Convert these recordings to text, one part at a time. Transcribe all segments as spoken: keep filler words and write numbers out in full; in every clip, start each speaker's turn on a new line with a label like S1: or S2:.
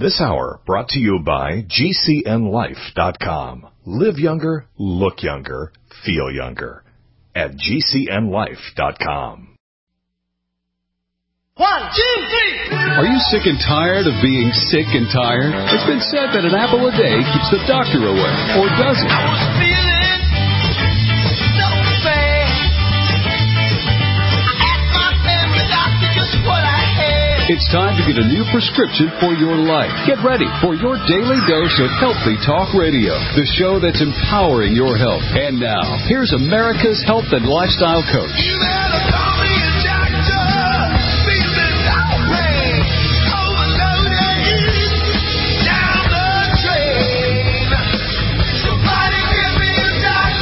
S1: This hour brought to you by G C N life dot com. Live younger, look younger, feel younger at G C N life dot com.
S2: One, two, three.
S3: Are you sick and tired of being sick and tired? It's been said that an apple a day keeps the doctor away, or does it?
S2: I was feeling so bad. I asked my family doctor just what I had.
S3: It's time to get a new prescription for your life. Get ready for your daily dose of Healthy Talk Radio, the show that's empowering your health. And now, here's America's health and lifestyle coach.
S2: You better call me a doctor. Feeling outraged, overloaded, down the drain. Somebody give me a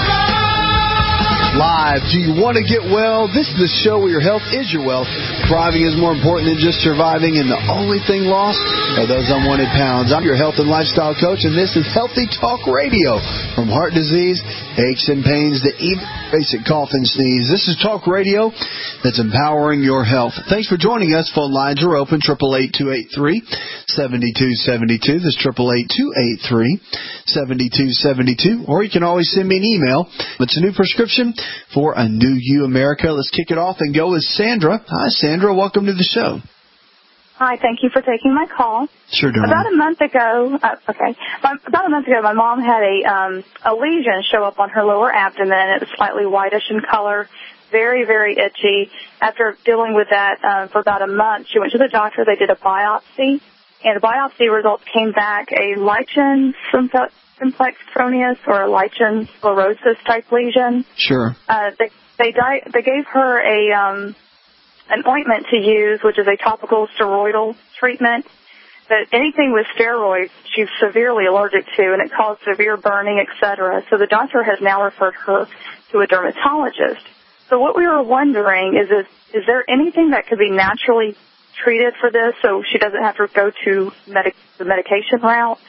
S2: doctor.
S4: Live. Do you want to get well? This is the show where your health is your wealth. Thriving is more important than just surviving, and the only thing lost are those unwanted pounds. I'm your health and lifestyle coach, and this is Healthy Talk Radio. From heart disease, aches and pains, to even basic cough and sneeze. This is Talk Radio that's empowering your health. Thanks for joining us. Phone lines are open, eight eight eight, two eight three, seven two seven two. That's eight eight eight, two eight three, seven two seven two. Or you can always send me an email. It's a new prescription for a new you, America. Let's kick it off and go with Sandra. Hi, Sandra. Welcome to the show.
S5: Hi, thank you for taking my call.
S4: Sure, darling.
S5: About a month ago, uh, okay, about a month ago, my mom had a um, a lesion show up on her lower abdomen. It was slightly whitish in color, very, very itchy. After dealing with that uh, for about a month, she went to the doctor. They did a biopsy, and the biopsy results came back a lichen simplex proneus or a lichen sclerosis type lesion.
S4: Sure.
S5: Uh, they they, di- they gave her a um, an ointment to use, which is a topical steroidal treatment. But anything with steroids, she's severely allergic to, and it caused severe burning, et cetera. So the doctor has now referred her to a dermatologist. So what we were wondering is, is, is there anything that could be naturally treated for this so she doesn't have to go to medic- the medication route?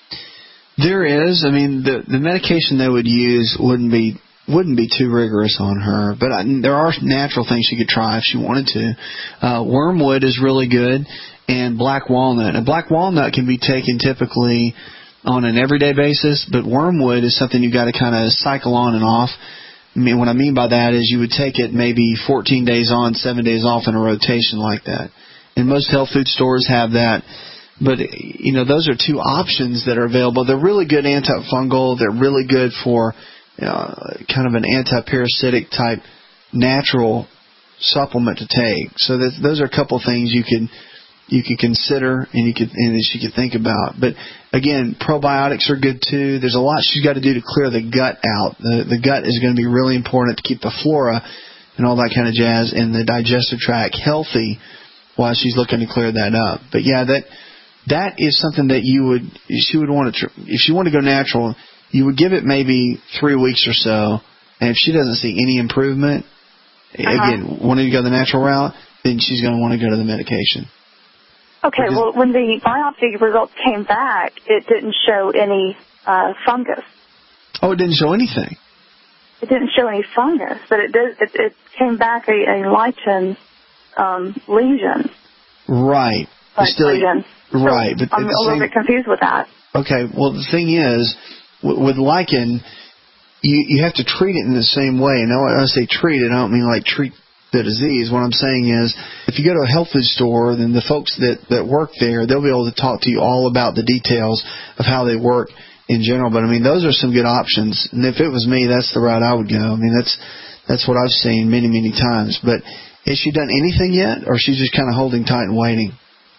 S4: There is. I mean, the, the medication they would use wouldn't be wouldn't be too rigorous on her, but I, there are natural things she could try if she wanted to. Uh, wormwood is really good, and black walnut. And black walnut can be taken typically on an everyday basis, but wormwood is something you've got to kind of cycle on and off. I mean, what I mean by that is you would take it maybe fourteen days on, seven days off in a rotation like that. And most health food stores have that. But, you know, those are two options that are available. They're really good antifungal. They're really good for Uh, kind of an anti-parasitic type natural supplement to take. So that, those are a couple things you can you can consider and you could and that she could think about. But again, probiotics are good too. There's a lot she's got to do to clear the gut out. The the gut is going to be really important to keep the flora and all that kind of jazz and the digestive tract healthy while she's looking to clear that up. But yeah, that that is something that you would she would want to if she wanted to go natural. You would give it maybe three weeks or so, and if she doesn't see any improvement, uh-huh. again, wanting to go the natural route, then she's going to want to go to the medication.
S5: Okay, because, well, when the biopsy results came back, it didn't show any uh, fungus.
S4: Oh, it didn't show anything?
S5: It didn't show any fungus, but it did. It, it came back a, a lichen um, lesion.
S4: Right.
S5: Like
S4: still,
S5: lesion.
S4: Right.
S5: So
S4: but
S5: I'm a little
S4: same,
S5: bit confused with that.
S4: Okay, well, the thing is, with lichen, you you have to treat it in the same way. And when I say treat it, I don't mean like treat the disease. What I'm saying is, if you go to a health food store, then the folks that, that work there, they'll be able to talk to you all about the details of how they work in general. But, I mean, those are some good options. And if it was me, that's the route I would go. I mean, that's that's what I've seen many, many times. But has she done anything yet, or is she just kind of holding tight and waiting?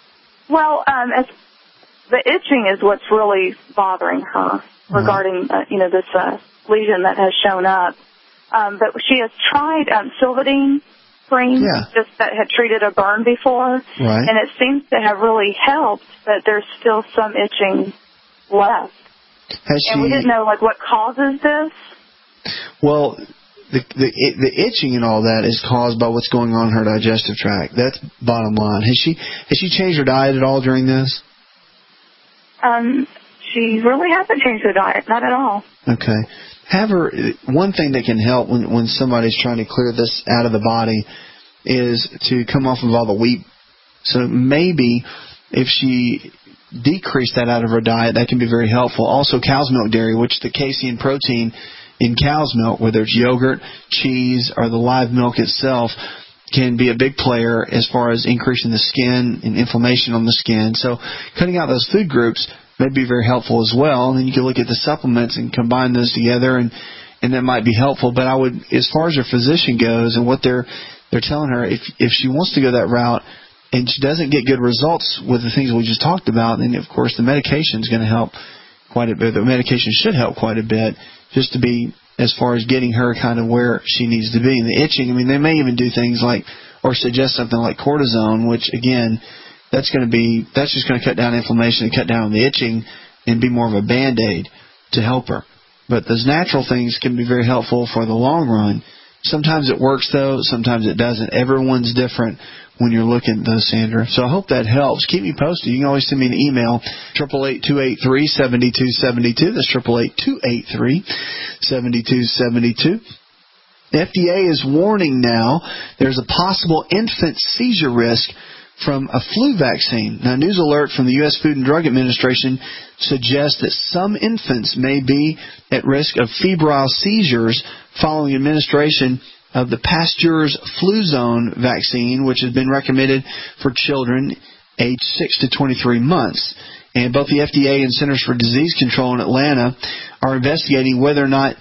S5: Well, um, as the itching is what's really bothering her. Regarding, uh, you know, this uh, lesion that has shown up. Um, but she has tried um, Silvadene cream,
S4: yeah.
S5: just that had treated a burn before.
S4: Right.
S5: And it seems to have really helped, but there's still some itching left.
S4: Has
S5: and
S4: she,
S5: we didn't know, like, what causes this.
S4: Well, the, the the itching and all that is caused by what's going on in her digestive tract. That's bottom line. Has she, has she changed her diet at all during this?
S5: Um... She really hasn't changed her diet, not at all.
S4: Okay. Have her, one thing that can help when, when somebody's trying to clear this out of the body is to come off of all the wheat. So maybe if she decrease that out of her diet, that can be very helpful. Also, cow's milk dairy, which the casein protein in cow's milk, whether it's yogurt, cheese, or the live milk itself, can be a big player as far as increasing the skin and inflammation on the skin. So cutting out those food groups may be very helpful as well. And then you can look at the supplements and combine those together, and, and that might be helpful. But I would, as far as your physician goes and what they're they're telling her, if if she wants to go that route and she doesn't get good results with the things we just talked about, then of course the medication is going to help quite a bit. The medication should help quite a bit, just to be as far as getting her kind of where she needs to be. And the itching, I mean, they may even do things like, or suggest something like cortisone, which again, that's going to be, that's just going to cut down inflammation and cut down on the itching and be more of a Band-Aid to help her. But those natural things can be very helpful for the long run. Sometimes it works though, sometimes it doesn't. Everyone's different when you're looking at those, Sandra. So I hope that helps. Keep me posted. You can always send me an email, eight eight eight, two eight three, seven two seven two. That's eight eight eight, two eight three, seven two seven two. The F D A is warning now there's a possible infant seizure risk from a flu vaccine. Now, news alert from the U S Food and Drug Administration suggests that some infants may be at risk of febrile seizures following administration of the Pasteur's Fluzone vaccine, which has been recommended for children aged six to twenty-three months. And both the F D A and Centers for Disease Control in Atlanta are investigating whether or not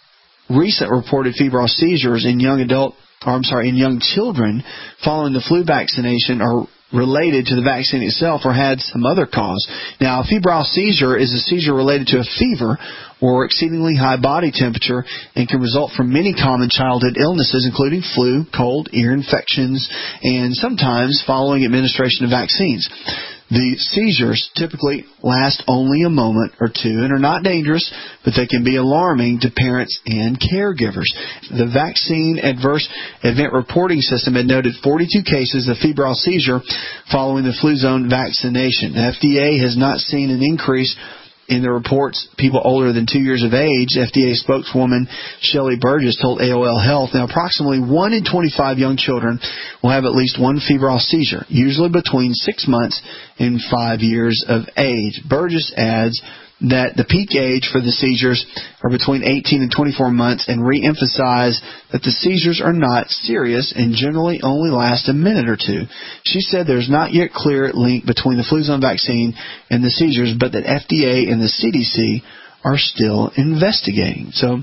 S4: recent reported febrile seizures in young adult, or I'm sorry, in young children following the flu vaccination are related to the vaccine itself or had some other cause. Now, a febrile seizure is a seizure related to a fever or exceedingly high body temperature and can result from many common childhood illnesses, including flu, cold, ear infections, and sometimes following administration of vaccines. The seizures typically last only a moment or two and are not dangerous, but they can be alarming to parents and caregivers. The Vaccine Adverse Event Reporting System had noted forty-two cases of febrile seizure following the Fluzone vaccination. The F D A has not seen an increase in the reports, people older than two years of age. F D A spokeswoman Shelley Burgess told A O L Health, now approximately one in twenty-five young children will have at least one febrile seizure, usually between six months and five years of age. Burgess adds that the peak age for the seizures are between eighteen and twenty-four months and re-emphasize that the seizures are not serious and generally only last a minute or two. She said there's not yet clear link between the Fluzone vaccine and the seizures, but that F D A and the C D C are still investigating. So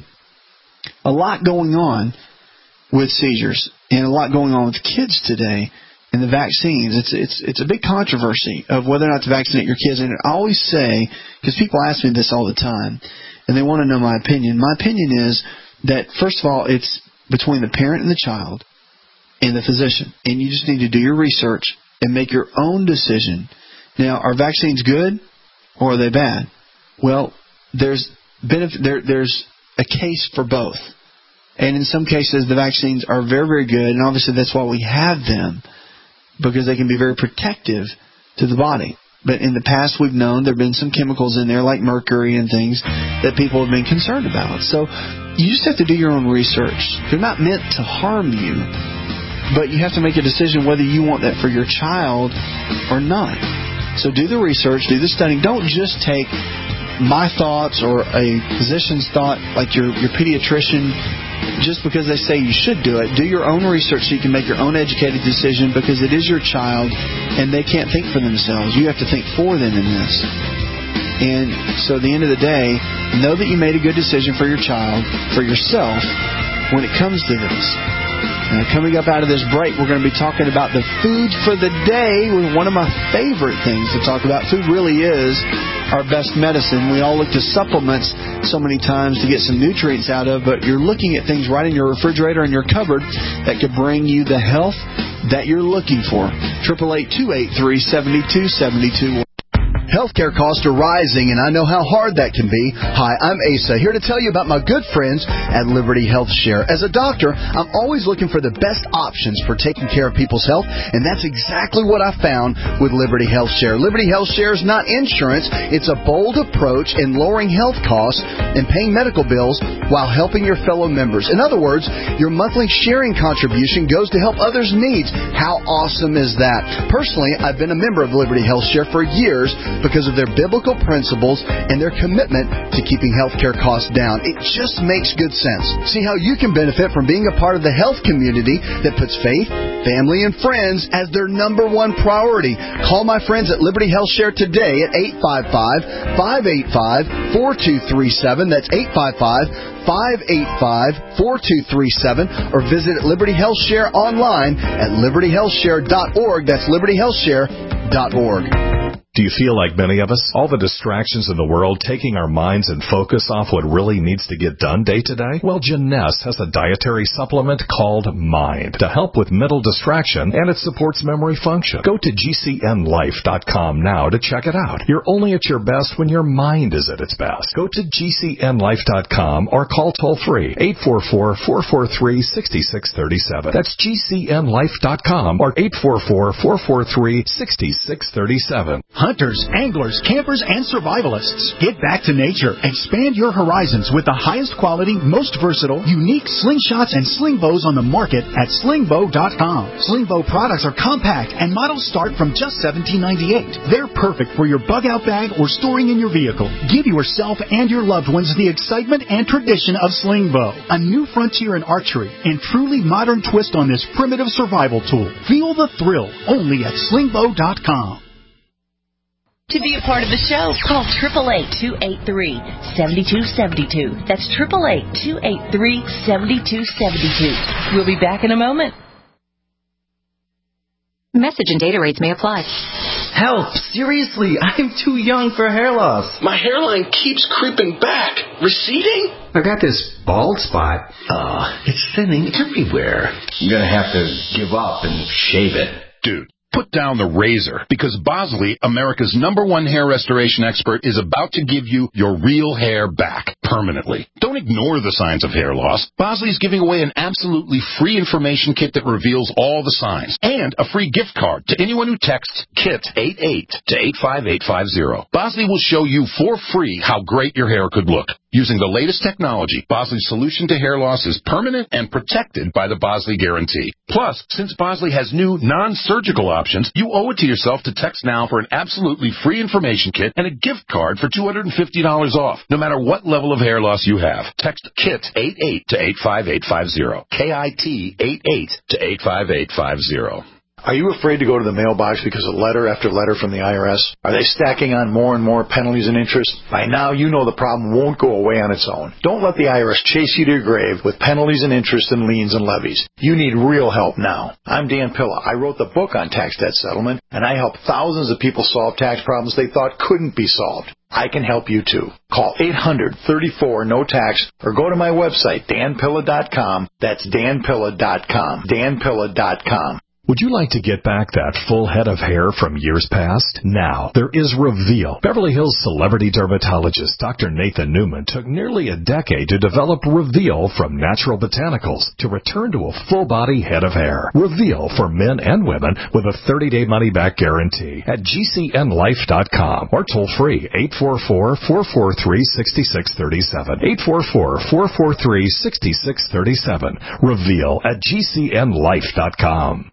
S4: a lot going on with seizures and a lot going on with kids today. And the vaccines, it's it's it's a big controversy of whether or not to vaccinate your kids. And I always say, because people ask me this all the time, and they want to know my opinion. My opinion is that, first of all, it's between the parent and the child and the physician. And you just need to do your research and make your own decision. Now, are vaccines good or are they bad? Well, there's benefit, there, there's a case for both. And in some cases, the vaccines are very, very good. And obviously, that's why we have them, because they can be very protective to the body. But in the past, we've known there have been some chemicals in there, like mercury and things, that people have been concerned about. So you just have to do your own research. They're not meant to harm you, but you have to make a decision whether you want that for your child or not. So do the research, do the studying. Don't just take my thoughts or a physician's thought, like your, your pediatrician, just because they say you should do it. Do your own research so you can make your own educated decision, because it is your child and they can't think for themselves. You have to think for them in this. And so at the end of the day, know that you made a good decision for your child, for yourself, when it comes to this. Now, coming up out of this break, we're going to be talking about the food for the day, with one of my favorite things to talk about. Food really is our best medicine. We all look to supplements so many times to get some nutrients out of, but you're looking at things right in your refrigerator and your cupboard that could bring you the health that you're looking for. eight eight eight, two eight three, seven two seven two.
S6: Healthcare costs are rising, and I know how hard that can be. Hi, I'm Asa, here to tell you about my good friends at Liberty Health Share. As a doctor, I'm always looking for the best options for taking care of people's health, and that's exactly what I found with Liberty Health Share. Liberty Health Share is not insurance. It's a bold approach in lowering health costs and paying medical bills while helping your fellow members. In other words, your monthly sharing contribution goes to help others' needs. How awesome is that? Personally, I've been a member of Liberty Health Share for years, because of their biblical principles and their commitment to keeping healthcare costs down. It just makes good sense. See how you can benefit from being a part of the health community that puts faith, family, and friends as their number one priority. Call my friends at Liberty Health Share today at eight five five, five eight five, four two three seven. That's eight five five, five eight five, four two three seven. Or visit Liberty Health Share online at liberty health share dot org. That's liberty health share dot org.
S1: Do you feel like many of us? All the distractions in the world taking our minds and focus off what really needs to get done day to day? Well, Jeunesse has a dietary supplement called Mind to help with mental distraction, and it supports memory function. Go to G C N life dot com now to check it out. You're only at your best when your mind is at its best. Go to G C N life dot com or call toll-free eight four four, four four three, six six three seven. That's G C N life dot com or eight four four, four four three, six six three seven.
S7: Hunters, anglers, campers, and survivalists. Get back to nature. Expand your horizons with the highest quality, most versatile, unique slingshots and sling bows on the market at sling bow dot com. Sling bow products are compact and models start from just seventeen ninety-eight. They're perfect for your bug-out bag or storing in your vehicle. Give yourself and your loved ones the excitement and tradition of sling bow, a new frontier in archery and truly modern twist on this primitive survival tool. Feel the thrill only at sling bow dot com.
S8: To be a part of the show, call eight eight eight, two eight three, seven two seven two. That's eight eight eight, two eight three, seven two seven two. We'll be back in a moment.
S9: Message and data rates may apply.
S10: Help! Seriously, I'm too young for hair loss.
S11: My hairline keeps creeping back. Receding?
S10: I got this bald spot. Oh, it's thinning everywhere. I'm gonna have to give up and shave it.
S12: Dude. Put down the razor, because Bosley, America's number one hair restoration expert, is about to give you your real hair back permanently. Don't ignore the signs of hair loss. Bosley's giving away an absolutely free information kit that reveals all the signs, and a free gift card to anyone who texts KIT eighty-eight to eight five eight five zero. Bosley will show you for free how great your hair could look. Using the latest technology, Bosley's solution to hair loss is permanent and protected by the Bosley Guarantee. Plus, since Bosley has new non-surgical options, you owe it to yourself to text now for an absolutely free information kit and a gift card for two hundred fifty dollars off, no matter what level of hair loss you have. Text KIT eighty-eight to eight five eight five zero. K I T eighty-eight to eight five eight five zero.
S13: Are you afraid to go to the mailbox because of letter after letter from the I R S? Are they stacking on more and more penalties and interest? By now, you know the problem won't go away on its own. Don't let the I R S chase you to your grave with penalties and interest and liens and levies. You need real help now. I'm Dan Pilla. I wrote the book on tax debt settlement, and I help thousands of people solve tax problems they thought couldn't be solved. I can help you too. Call eight hundred, thirty-four, no tax or go to my website, dan pilla dot com. That's dan pilla dot com. dan pilla dot com.
S1: Would you like to get back that full head of hair from years past? Now, there is Reveal. Beverly Hills celebrity dermatologist Doctor Nathan Newman took nearly a decade to develop Reveal from natural botanicals to return to a full-body head of hair. Reveal for men and women with a thirty-day money-back guarantee at G C N life dot com or toll-free eight four four, four four three, six six three seven. eight four four, four four three, six six three seven. Reveal at G C N life dot com.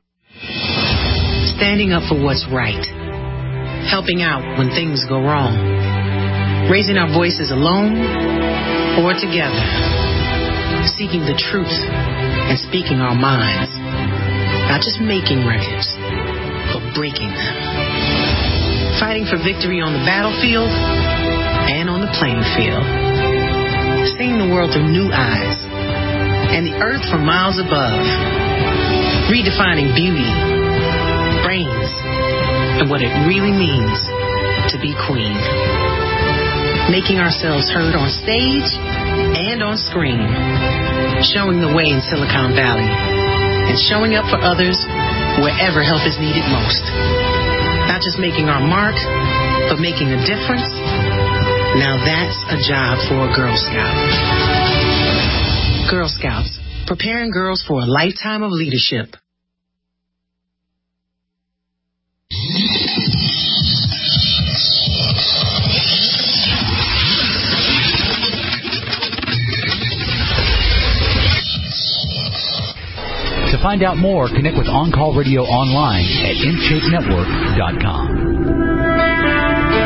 S14: Standing up for what's right. Helping out when things go wrong. Raising our voices alone or together. Seeking the truth and speaking our minds. Not just making records, but breaking them. Fighting for victory on the battlefield and on the playing field. Seeing the world through new eyes and the earth from miles above. Redefining beauty, brains, and what it really means to be queen. Making ourselves heard on stage and on screen. Showing the way in Silicon Valley. And showing up for others wherever help is needed most. Not just making our mark, but making a difference. Now that's a job for a Girl Scout. Girl Scouts. Preparing girls for a lifetime of leadership.
S15: To
S7: To find out more, connect with On Call Radio online at in shape network dot com.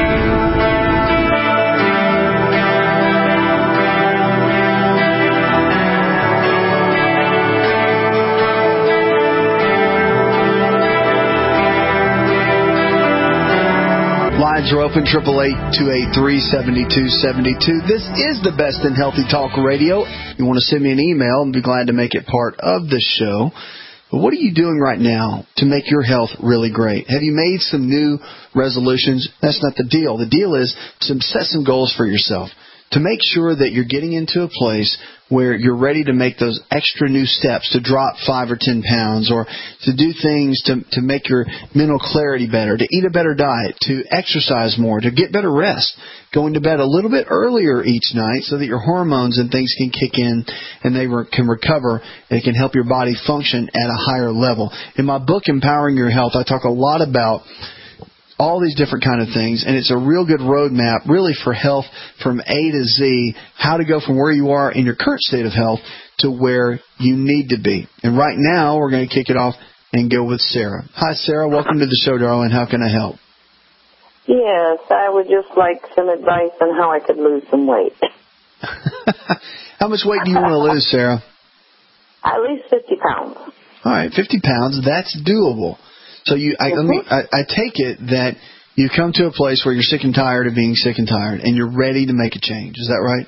S6: Lines are open, eight eight eight, two eight three, seven two seven two. This is the best in healthy talk radio. You want to send me an email and be glad to make it part of the show. But what are you doing right now to make your health really great? Have you made some new resolutions? That's not the deal. The deal is to set some goals for yourself, to make sure that you're getting into a place where you're ready to make those extra new steps, to drop five or ten pounds, or to do things to, to make your mental clarity better, to eat a better diet, to exercise more, to get better rest, going to bed a little bit earlier each night so that your hormones and things can kick in and they re- can recover and it can help your body function at a higher level. In my book, Empowering Your Health, I talk a lot about all these different kind of things, and it's a real good roadmap, really, for health from A to Z, how to go from where you are in your current state of health to where you need to be. And right now, we're going to kick it off and go with Sarah. Hi, Sarah. Welcome to the show, darling. How can I help?
S15: Yes, I would just like some advice on how I could lose some weight.
S6: How much weight do you want to lose, Sarah?
S15: At least fifty pounds.
S6: All right, fifty pounds. That's doable. So you, I, let me, I, I take it that you come to a place where you're sick and tired of being sick and tired, and you're ready to make a change. Is that right?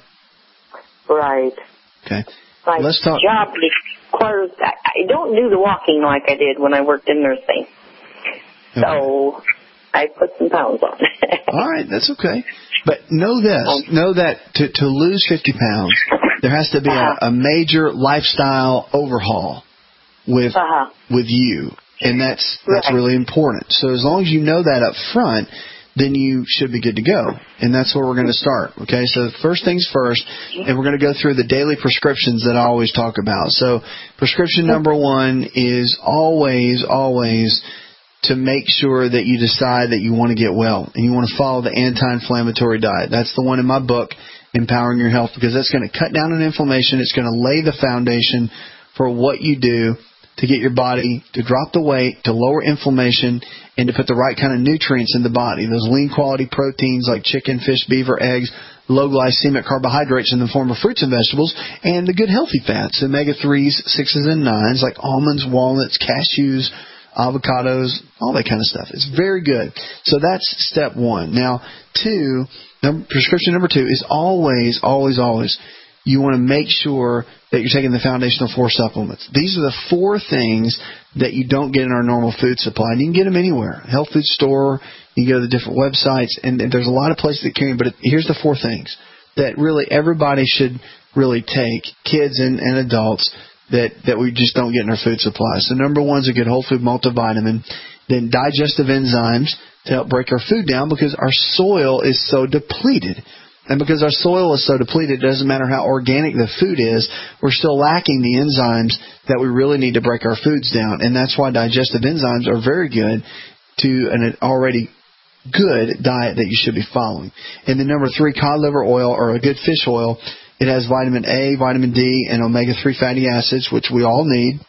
S15: Right.
S6: Okay.
S15: My
S6: Let's talk.
S15: job requires, I, I don't do the walking like I did when I worked in nursing. Okay. So I put some pounds on.
S6: All right, that's okay. But know this, know that to, to lose fifty pounds, there has to be uh-huh. a, a major lifestyle overhaul with uh-huh. with you. And that's that's right. really important. So as long as you know that up front, then you should be good to go. And that's where we're going to start. Okay, so first things first, and we're going to go through the daily prescriptions that I always talk about. So prescription number one is always, always to make sure that you decide that you want to get well and you want to follow the anti-inflammatory diet. That's the one in my book, Empowering Your Health, because that's going to cut down on inflammation. It's going to lay the foundation for what you do to get your body to drop the weight, to lower inflammation, and to put the right kind of nutrients in the body. Those lean quality proteins like chicken, fish, beaver, eggs, low glycemic carbohydrates in the form of fruits and vegetables, and the good healthy fats, omega threes, sixes, and nines like almonds, walnuts, cashews, avocados, all that kind of stuff. It's very good. So that's step one. Now, two, number, prescription number two is always, always, always, you want to make sure that you're taking the foundational four supplements. These are the four things that you don't get in our normal food supply. And you can get them anywhere. Health food store, you can go to the different websites, and there's a lot of places that carry them. But here's the four things that really everybody should really take, kids and, and adults, that, that we just don't get in our food supply. So number one is a good whole food multivitamin. Then digestive enzymes to help break our food down because our soil is so depleted. And because our soil is so depleted, it doesn't matter how organic the food is, we're still lacking the enzymes that we really need to break our foods down. And that's why digestive enzymes are very good to an already good diet that you should be following. And then number three, cod liver oil or a good fish oil. It has vitamin A, vitamin D, and omega three fatty acids, which we all need.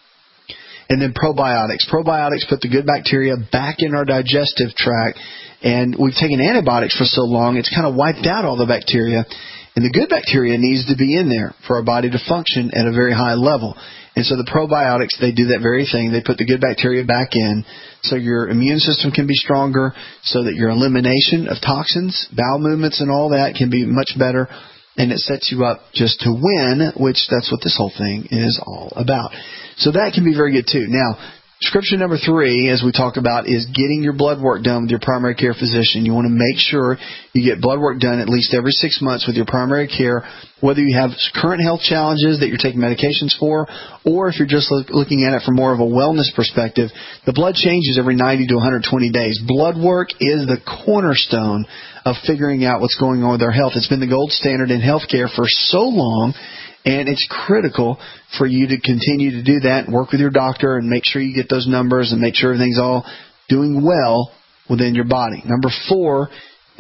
S6: And then probiotics. Probiotics put the good bacteria back in our digestive tract. And we've taken antibiotics for so long, it's kind of wiped out all the bacteria. And the good bacteria needs to be in there for our body to function at a very high level. And so the probiotics, they do that very thing. They put the good bacteria back in so your immune system can be stronger, so that your elimination of toxins, bowel movements, and all that can be much better. And it sets you up just to win, which that's what this whole thing is all about. So that can be very good too. Now, prescription number three, as we talk about, is getting your blood work done with your primary care physician. You want to make sure you get blood work done at least every six months with your primary care, whether you have current health challenges that you're taking medications for, or if you're just look, looking at it from more of a wellness perspective. The blood changes every ninety to one hundred twenty days. Blood work is the cornerstone of figuring out what's going on with our health. It's been the gold standard in healthcare for so long. And it's critical for you to continue to do that and work with your doctor and make sure you get those numbers and make sure everything's all doing well within your body. Number four,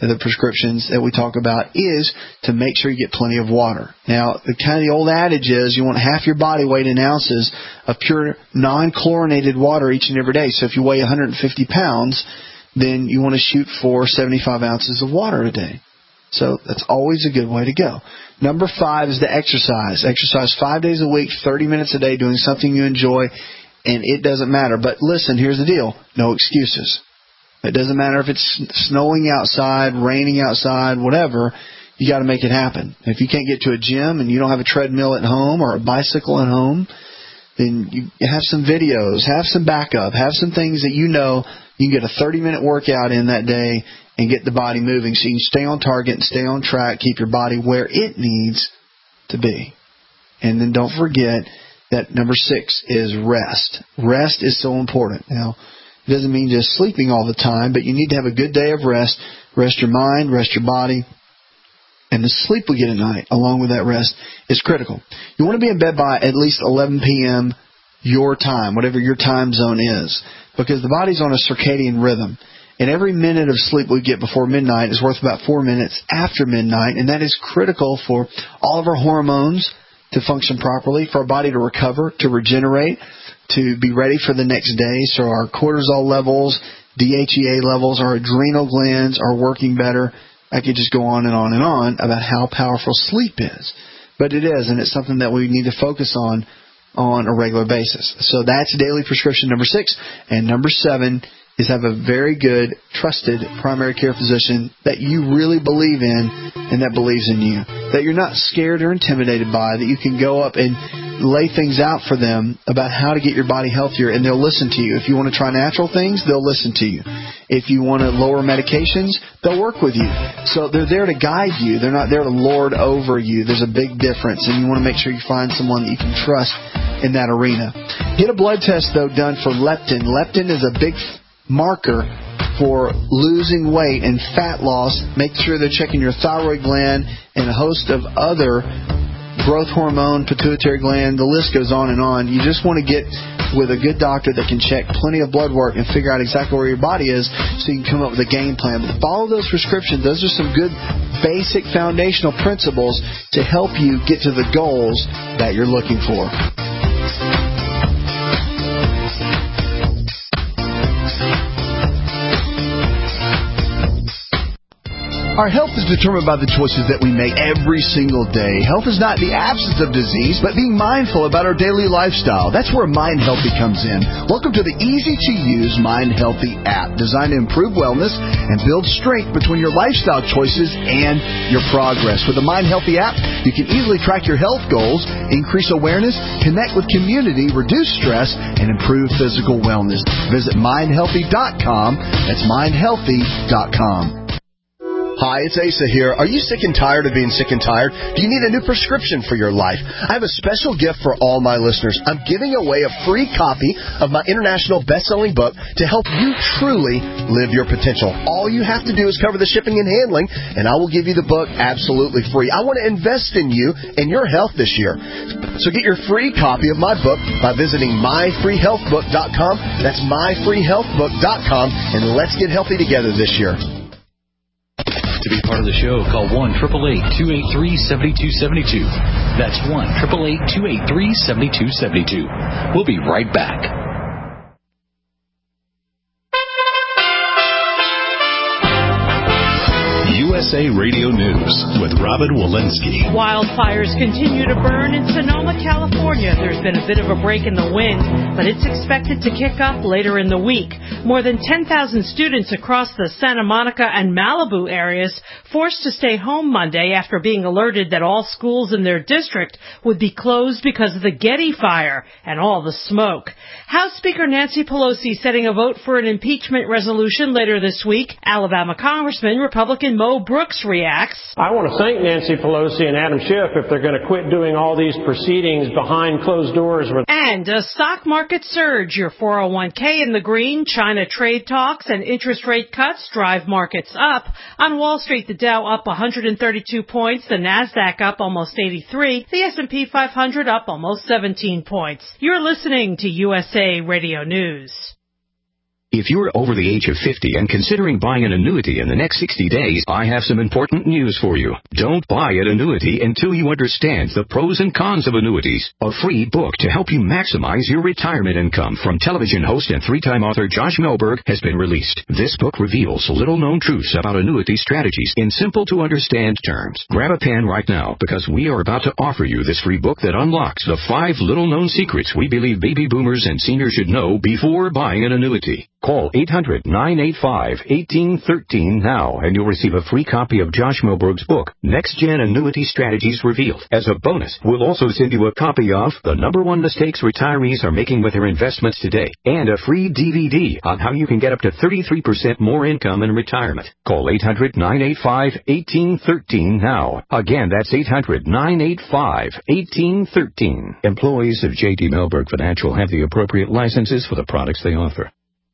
S4: the prescriptions that we talk about is to make sure you get plenty of water. Now, the kind of the old adage is you want half your body weight in ounces of pure non-chlorinated water each and every day. So if you weigh one hundred fifty pounds, then you want to shoot for seventy-five ounces of water a day. So that's always a good way to go. Number five is the exercise. Exercise five days a week, thirty minutes a day, doing something you enjoy, and it doesn't matter. But listen, here's the deal. No excuses. It doesn't matter if it's snowing outside, raining outside, whatever. You got to make it happen. If you can't get to a gym and you don't have a treadmill at home or a bicycle at home, then you have some videos, have some backup, have some things that you know you can get a thirty-minute workout in that day and get the body moving so you can stay on target and stay on track, keep your body where it needs to be. And then don't forget that number six is rest. Rest is so important. Now, it doesn't mean just sleeping all the time, but you need to have a good day of rest. Rest your mind, rest your body. And the sleep we get at night, along with that rest, is critical. You want to be in bed by at least eleven p.m. your time, whatever your time zone is, because the body's on a circadian rhythm. And every minute of sleep we get before midnight is worth about four minutes after midnight, and that is critical for all of our hormones to function properly, for our body to recover, to regenerate, to be ready for the next day. So our cortisol levels, D H E A levels, our adrenal glands are working better. I could just go on and on and on about how powerful sleep is. But it is, and it's something that we need to focus on on a regular basis. So that's daily prescription number six. And number seven is have a very good, trusted primary care physician that you really believe in and that believes in you, that you're not scared or intimidated by, that you can go up and lay things out for them about how to get your body healthier, and they'll listen to you. If you want to try natural things, they'll listen to you. If you want to lower medications, they'll work with you. So they're there to guide you. They're not there to lord over you. There's a big difference, and you want to make sure you find someone that you can trust in that arena. Get a blood test, though, done for leptin. Leptin is a big marker for losing weight and fat loss. Make sure they're checking your thyroid gland and a host of other growth hormone, pituitary gland, the list goes on and on. You just want to get with a good doctor that can check plenty of blood work and figure out exactly where your body is so you can come up with a game plan. But follow those prescriptions. Those are some good basic foundational principles to help you get to the goals that you're looking for.
S6: Our health is determined by the choices that we make every single day. Health is not the absence of disease, but being mindful about our daily lifestyle. That's where Mind Healthy comes in. Welcome to the easy-to-use Mind Healthy app, designed to improve wellness and build strength between your lifestyle choices and your progress. With the Mind Healthy app, you can easily track your health goals, increase awareness, connect with community, reduce stress, and improve physical wellness. Visit mind healthy dot com. That's mind healthy dot com.
S16: Hi, it's Asa here. Are you sick and tired of being sick and tired? Do you need a new prescription for your life? I have a special gift for all my listeners. I'm giving away a free copy of my international best-selling book to help you truly live your potential. All you have to do is cover the shipping and handling, and I will give you the book absolutely free. I want to invest in you and your health this year. So get your free copy of my book by visiting my free health book dot com. That's my free health book dot com, and let's get healthy together this year.
S17: To be part of the show, call one eight eight eight, two eight three, seven two seven two. That's one eight eight eight, two eight three, seven two seven two. We'll be right back.
S1: U S A Radio News with Robin Walensky.
S18: Wildfires continue to burn in Sonoma, California. There's been a bit of a break in the wind, but it's expected to kick up later in the week. More than ten thousand students across the Santa Monica and Malibu areas forced to stay home Monday after being alerted that all schools in their district would be closed because of the Getty fire and all the smoke. House Speaker Nancy Pelosi setting a vote for an impeachment resolution later this week. Alabama Congressman Republican Mo Brooks reacts.
S19: I want to thank Nancy Pelosi and Adam Schiff if they're going to quit doing all these proceedings behind closed doors.
S18: And a stock market surge. Your four oh one k in the green. China trade talks and interest rate cuts drive markets up. On Wall Street, the Dow up one hundred thirty-two points. The Nasdaq up almost eighty-three. The S and P five hundred up almost seventeen points. You're listening to U S A Radio News.
S20: If you're over the age of fifty and considering buying an annuity in the next sixty days, I have some important news for you. Don't buy an annuity until you understand the pros and cons of annuities. A free book to help you maximize your retirement income from television host and three-time author Josh Melberg has been released. This book reveals little-known truths about annuity strategies in simple-to-understand terms. Grab a pen right now because we are about to offer you this free book that unlocks the five little-known secrets we believe baby boomers and seniors should know before buying an annuity. Call eight hundred, nine eight five, one eight one three now and you'll receive a free copy of Josh Melberg's book, Next Gen Annuity Strategies Revealed. As a bonus, we'll also send you a copy of The Number One Mistakes Retirees Are Making with Their Investments Today and a free D V D on how you can get up to thirty-three percent more income in retirement. Call eight hundred, nine eight five, one eight one three now. Again, that's eight hundred, nine eight five, one eight one three. Employees of J D Melberg Financial have the appropriate licenses for the products they offer.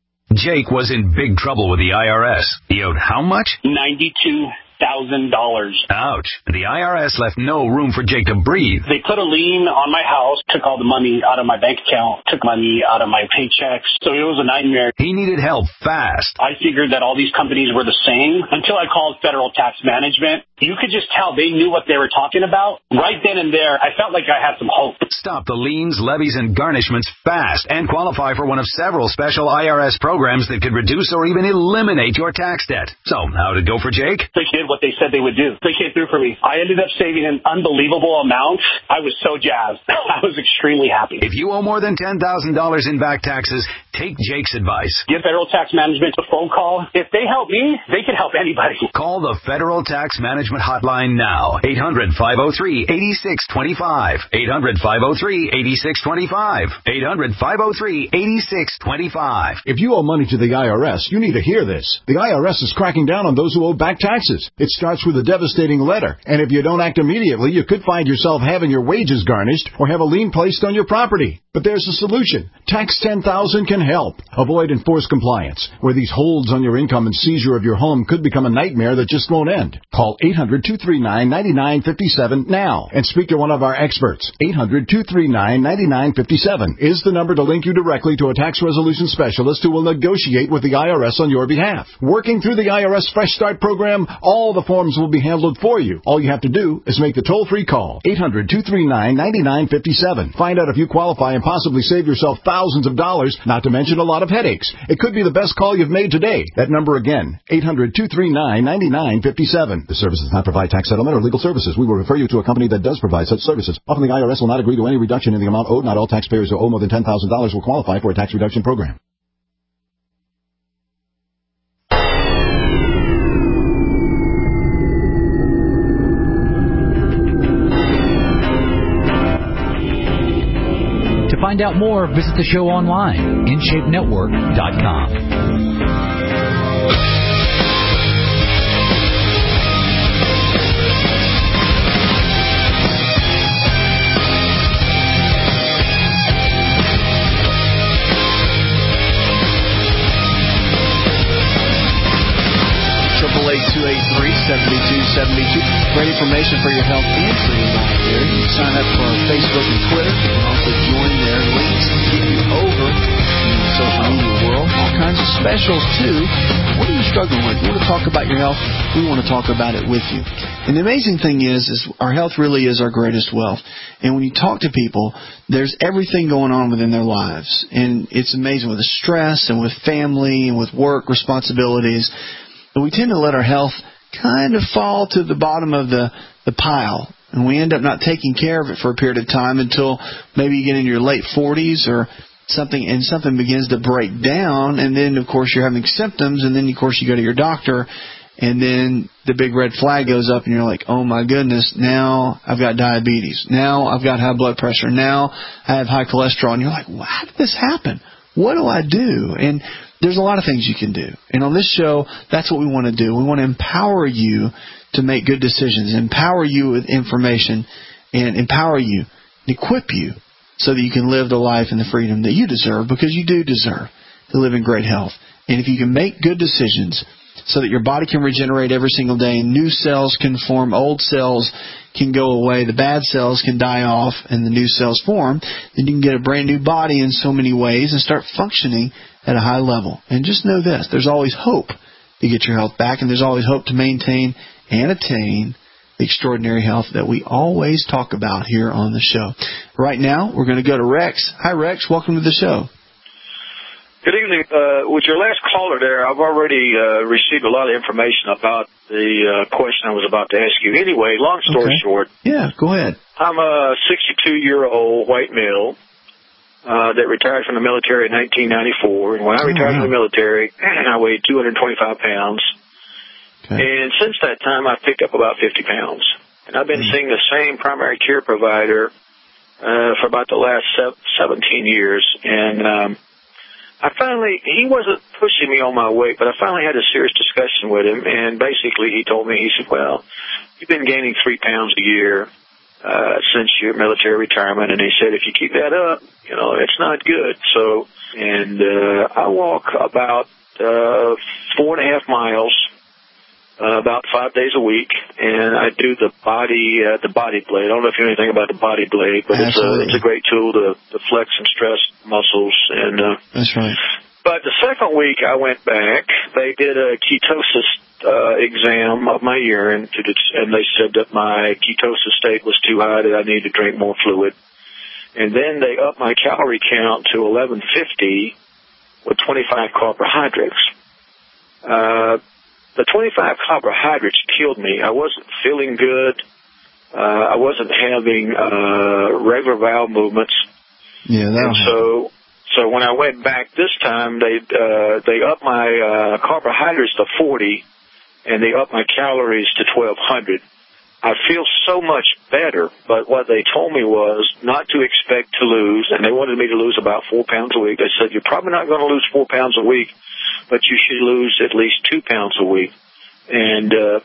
S21: Jake was in big trouble with the I R S. He owed how much?
S22: ninety-two thousand dollars.
S21: Ouch. The I R S left no room for Jake to breathe.
S22: They put a lien on my house, took all the money out of my bank account, took money out of my paychecks. So it was a nightmare.
S21: He needed help fast.
S22: I figured that all these companies were the same until I called Federal Tax Management. You could just tell they knew what they were talking about. Right then and there, I felt like I had some hope.
S21: Stop the liens, levies, and garnishments fast and qualify for one of several special I R S programs that could reduce or even eliminate your tax debt. So, how'd it go for Jake?
S22: They did what they said they would do. They came through for me. I ended up saving an unbelievable amount. I was so jazzed. I was extremely happy.
S21: If you owe more than ten thousand dollars in back taxes, take Jake's advice.
S22: Give Federal Tax Management a phone call. If they help me, they can help anybody.
S21: Call the Federal Tax Management Hotline now. eight hundred, five oh three, eight six two five. eight hundred, five oh three, eight six two five. eight hundred, five oh three, eight six two five.
S23: If you owe money to the I R S, you need to hear this. The I R S is cracking down on those who owe back taxes. It starts with a devastating letter, and if you don't act immediately, you could find yourself having your wages garnished or have a lien placed on your property. But there's a solution. Tax ten thousand can help. Avoid enforced compliance, where these holds on your income and seizure of your home could become a nightmare that just won't end. Call eight hundred, two three nine, nine nine five seven now and speak to one of our experts. eight hundred, two three nine, nine nine five seven is the number to link you directly to a tax resolution specialist who will negotiate with the I R S on your behalf. Working through the I R S Fresh Start program, all the forms will be handled for you. All you have to do is make the toll-free call. eight hundred, two three nine, nine nine five seven. Find out if you qualify and possibly save yourself thousands of dollars, not to mention a lot of headaches. It could be the best call you've made today. That number again, eight hundred, two three nine, nine nine five seven. The service does not provide tax settlement or legal services. We will refer you to a company that does provide such services. Often the I R S will not agree to any reduction in the amount owed. Not all taxpayers who owe more than ten thousand dollars will qualify for a tax reduction program.
S17: To find out more, visit the show online, in shape network dot com.
S4: two eight three, seven two seven two. Great information for your health and for your life there. You can sign up for our Facebook and Twitter. You can also join their links to get you over in the social media world. All kinds of specials, too. What are you struggling with? You want to talk about your health? We want to talk about it with you. And the amazing thing is, is our health really is our greatest wealth. And when you talk to people, there's everything going on within their lives. And it's amazing with the stress and with family and with work responsibilities. And we tend to let our health kind of fall to the bottom of the, the pile. And we end up not taking care of it for a period of time until maybe you get into your late forties or something, and something begins to break down. And then, of course, you're having symptoms. And then, of course, you go to your doctor. And then the big red flag goes up and you're like, oh, my goodness, now I've got diabetes. Now I've got high blood pressure. Now I have high cholesterol. And you're like, well, how did this happen? What do I do? And there's a lot of things you can do. And on this show, that's what we want to do. We want to empower you to make good decisions, empower you with information, and empower you, equip you so that you can live the life and the freedom that you deserve, because you do deserve to live in great health. And if you can make good decisions so that your body can regenerate every single day and new cells can form, old cells can go away, the bad cells can die off and the new cells form, then you can get a brand new body in so many ways and start functioning at a high level. And just know this, there's always hope to get your health back, and there's always hope to maintain and attain the extraordinary health that we always talk about here on the show. Right now, we're going to go to Rex. Hi, Rex. Welcome to the show.
S2: Good evening. Uh, with your last caller there, I've already uh, received a lot of information about the uh, question I was about to ask you. Anyway, long story
S4: Okay.
S2: short,
S4: Yeah, go ahead.
S2: I'm a sixty-two-year-old white male uh, that retired from the military in nineteen ninety-four. And when I retired
S4: wow.
S2: from the military, I weighed two hundred twenty-five pounds.
S4: Okay.
S2: And since that time, I've picked up about fifty pounds. And I've been mm. seeing the same primary care provider uh, for about the last seventeen years. And um, I finally, he wasn't pushing me on my weight, but I finally had a serious discussion with him. And basically, he told me, he said, well, you've been gaining three pounds a year uh, since your military retirement. And he said, if you keep that up, you know, it's not good. So, and uh, I walk about uh, four and a half miles. Uh, about five days a week, and I do the body uh, the body blade. I don't know if you know anything about the body blade, but it's a it's a great tool to, to flex and stress muscles. And uh,
S4: that's right.
S2: But the second week I went back, they did a ketosis uh, exam of my urine, to, and they said that my ketosis state was too high, that I needed to drink more fluid. And then they upped my calorie count to eleven fifty with twenty-five carbohydrates. Uh, The twenty-five carbohydrates killed me. I wasn't feeling good. Uh, I wasn't having uh, regular bowel movements.
S4: Yeah, that.
S2: And so, so when I went back this time, they uh, they upped my uh, carbohydrates to forty, and they upped my calories to twelve hundred. I feel so much better, but what they told me was not to expect to lose, and they wanted me to lose about four pounds a week. They said, you're probably not going to lose four pounds a week, but you should lose at least two pounds a week. And uh,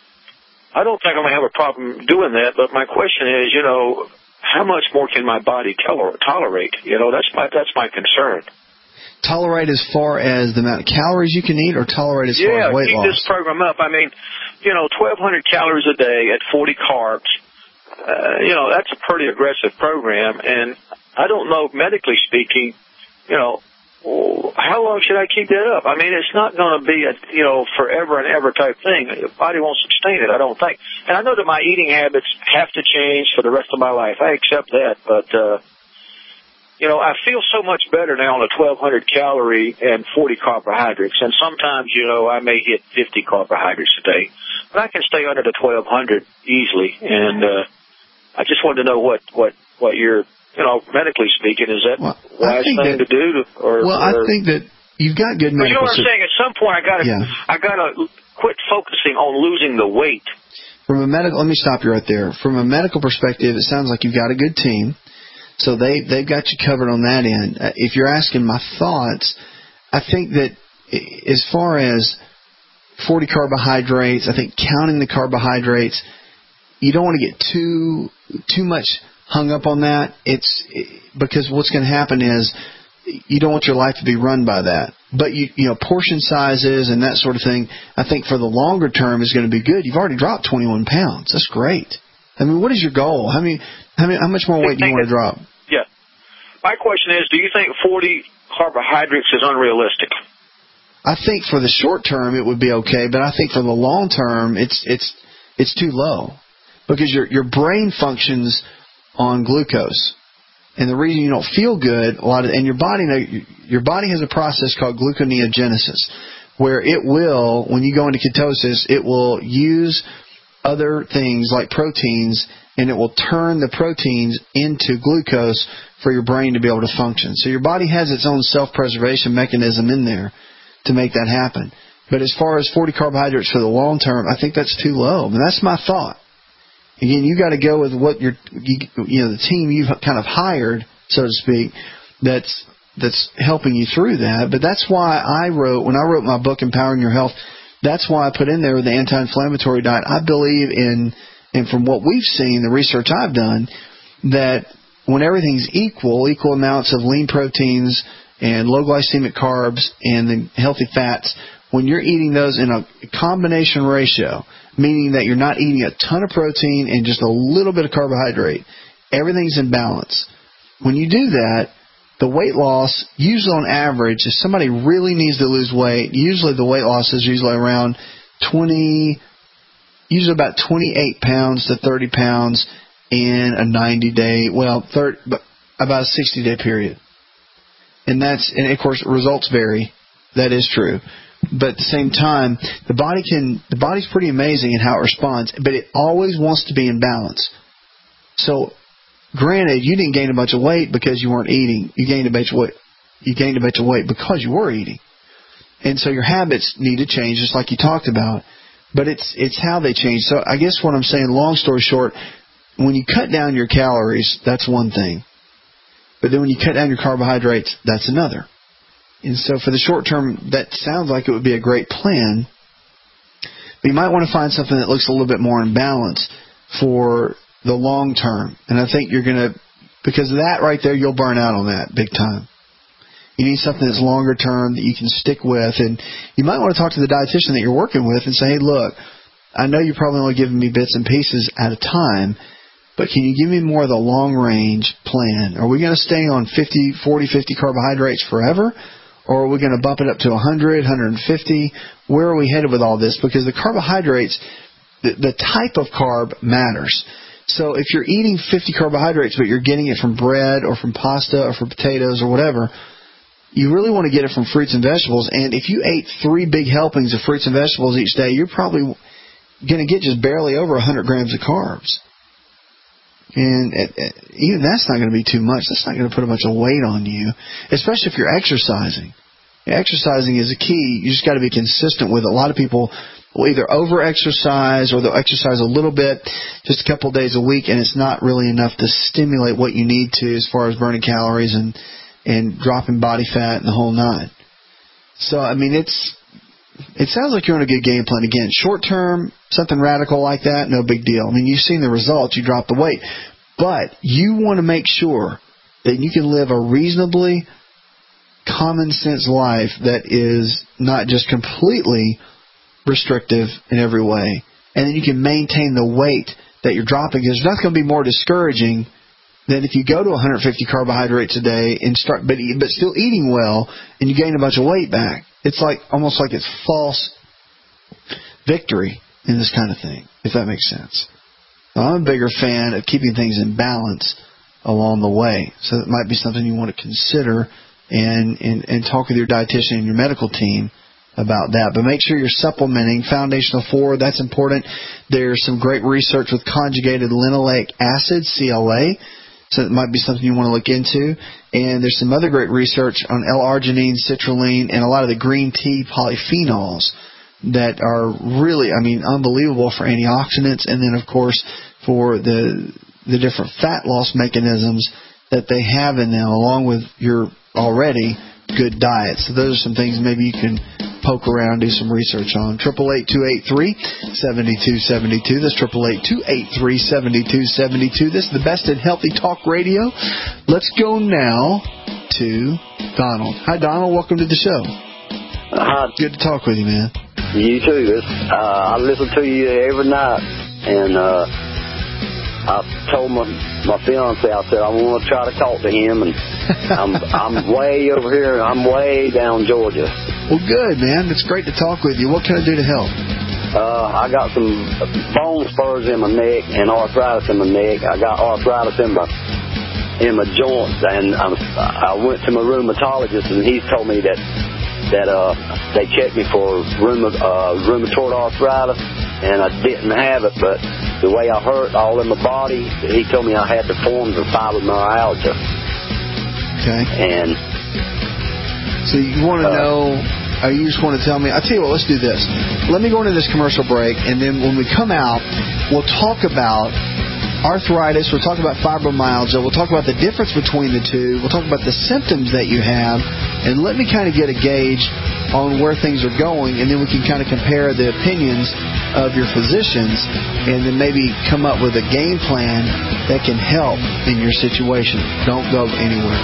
S2: I don't think I'm going to have a problem doing that, but my question is, you know, how much more can my body toler- tolerate? You know, that's my that's my concern.
S4: Tolerate as far as the amount of calories you can eat, or tolerate as
S2: yeah,
S4: far as weight
S2: keep
S4: loss?
S2: this program up. I mean, you know, twelve hundred calories a day at forty carbs, uh, you know, that's a pretty aggressive program. And I don't know, medically speaking, you know, how long should I keep that up? I mean, it's not going to be a, you know, forever and ever type thing. Your body won't sustain it, I don't think. And I know that my eating habits have to change for the rest of my life. I accept that. But, uh, you know, I feel so much better now on a twelve hundred calorie and forty carbohydrates. And sometimes, you know, I may hit fifty carbohydrates a day. But I can stay under the twelve hundred easily. And uh, I just wanted to know what, what, what your... You know, medically speaking, is that well, wise thing
S4: that,
S2: to do? To, or,
S4: well,
S2: or,
S4: I think that you've got good medical...
S2: You know what I'm saying? At some point, I got to
S4: yeah.
S2: I got to quit focusing on losing the weight.
S4: From a medical... Let me stop you right there. From a medical perspective, it sounds like you've got a good team. So they, they've got you covered on that end. Uh, if you're asking my thoughts, I think that as far as forty carbohydrates, I think counting the carbohydrates, you don't want to get too too much... hung up on that. It's because what's going to happen is you don't want your life to be run by that. But you, you know, portion sizes and that sort of thing, I think for the longer term is going to be good. You've already dropped twenty-one pounds. That's great. I mean, what is your goal? How many, how many, how much more weight do you want to drop?
S2: Yeah. My question is, do you think forty carbohydrates is unrealistic?
S4: I think for the short term it would be okay, but I think for the long term it's it's it's too low because your your brain functions on glucose, and the reason you don't feel good a lot of, and your body your body has a process called gluconeogenesis, where it will, when you go into ketosis, it will use other things like proteins, and it will turn the proteins into glucose for your brain to be able to function. So your body has its own self-preservation mechanism in there to make that happen. But as far as forty carbohydrates for the long term, I think that's too low. I mean, that's my thought. Again, you got to go with what your, you, you know, the team you've kind of hired, so to speak, that's that's helping you through that. But that's why I wrote, when I wrote my book, Empowering Your Health, that's why I put in there the anti-inflammatory diet. I believe in, and from what we've seen, the research I've done, that when everything's equal, equal amounts of lean proteins and low glycemic carbs and the healthy fats, when you're eating those in a combination ratio, meaning that you're not eating a ton of protein and just a little bit of carbohydrate, everything's in balance. When you do that, the weight loss, usually on average, if somebody really needs to lose weight, usually the weight loss is usually around twenty, usually about twenty-eight pounds to thirty pounds in a ninety-day, well, thirty, about a sixty-day period. And that's, and of course, results vary. That is true. But at the same time, the body can, the body's pretty amazing in how it responds, but it always wants to be in balance. So, granted, you didn't gain a bunch of weight because you weren't eating. You gained a bunch of weight. You gained a bunch of weight because you were eating. And so your habits need to change, just like you talked about. But it's it's how they change. So I guess what I'm saying, long story short, when you cut down your calories, that's one thing. But then when you cut down your carbohydrates, that's another. And so for the short term, that sounds like it would be a great plan. But you might want to find something that looks a little bit more in balance for the long term. And I think you're going to, because of that right there, you'll burn out on that big time. You need something that's longer term that you can stick with. And you might want to talk to the dietitian that you're working with and say, hey, look, I know you're probably only giving me bits and pieces at a time, but can you give me more of the long-range plan? Are we going to stay on fifty, forty, fifty carbohydrates forever? Or are we going to bump it up to one hundred, one hundred fifty? Where are we headed with all this? Because the carbohydrates, the, the type of carb matters. So if you're eating fifty carbohydrates, but you're getting it from bread or from pasta or from potatoes or whatever, you really want to get it from fruits and vegetables. And if you ate three big helpings of fruits and vegetables each day, you're probably going to get just barely over one hundred grams of carbs. And even that's not going to be too much. That's not going to put a bunch of weight on you, especially if you're exercising. Exercising is a key. You just got to be consistent with it. A lot of people will either over-exercise or they'll exercise a little bit, just a couple days a week, and it's not really enough to stimulate what you need to as far as burning calories and, and dropping body fat and the whole nine. So, I mean, it's it sounds like you're on a good game plan. Again, short-term, something radical like that, no big deal. I mean, you've seen the results. You dropped the weight. But you want to make sure that you can live a reasonably common-sense life that is not just completely restrictive in every way, and then you can maintain the weight that you're dropping. There's nothing going to be more discouraging than if you go to one hundred fifty carbohydrates a day and start, but but still eating well, and you gain a bunch of weight back. It's like almost like it's false victory in this kind of thing, if that makes sense. Now, I'm a bigger fan of keeping things in balance along the way, so that might be something you want to consider and and, and talk with your dietitian and your medical team about that. But make sure you're supplementing Foundational four. That's important. There's some great research with conjugated linoleic acid, C L A, so it might be something you want to look into. And there's some other great research on L-arginine, citrulline, and a lot of the green tea polyphenols that are really, I mean, unbelievable for antioxidants, and then, of course, for the the different fat loss mechanisms that they have in them, along with your already good diet. So those are some things maybe you can poke around, do some research on. eight eight eight, two eight three, seven two seven two. That's eight eight eight, two eight three, seven two seven two. This is the best in healthy talk radio. Let's go now to Donald. Hi, Donald. Welcome to the show.
S3: Hi.
S4: Good to talk with you, man.
S3: You too. It's, uh, I listen to you every night, and uh, I told my my fiance, I said I want to try to talk to him, and I'm I'm way over here. I'm way down Georgia.
S4: Well, good, man. It's great to talk with you. What can I do to help?
S3: Uh, I got some bone spurs in my neck and arthritis in my neck. I got arthritis in my in my joints, and I'm, I went to my rheumatologist, and he's told me that that uh they checked me for rheuma, uh, rheumatoid arthritis, and I didn't have it, but the way I hurt all in my body, he told me I had the forms of fibromyalgia.
S4: Okay.
S3: And
S4: so you want to uh, know, or you just want to tell me, I'll tell you what, let's do this. Let me go into this commercial break, and then when we come out, we'll talk about arthritis, we'll talk about fibromyalgia, we'll talk about the difference between the two, we'll talk about the symptoms that you have, and let me kind of get a gauge on where things are going, and then we can kind of compare the opinions of your physicians, and then maybe come up with a game plan that can help in your situation. Don't go anywhere.